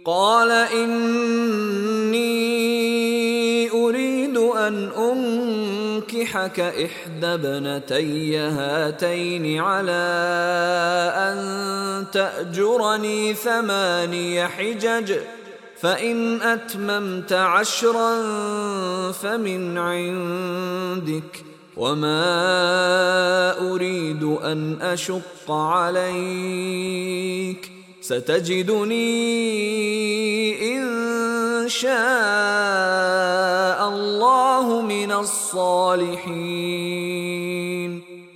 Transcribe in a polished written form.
قال إني أريد أن أنكحك إحدى ابنتي هاتين على أن تأجرني 8 حجج، فإن أتممت 10 فمن عندك، وما أريد أن أشق عليك، ستجدني إن شاء الله من الصالحين.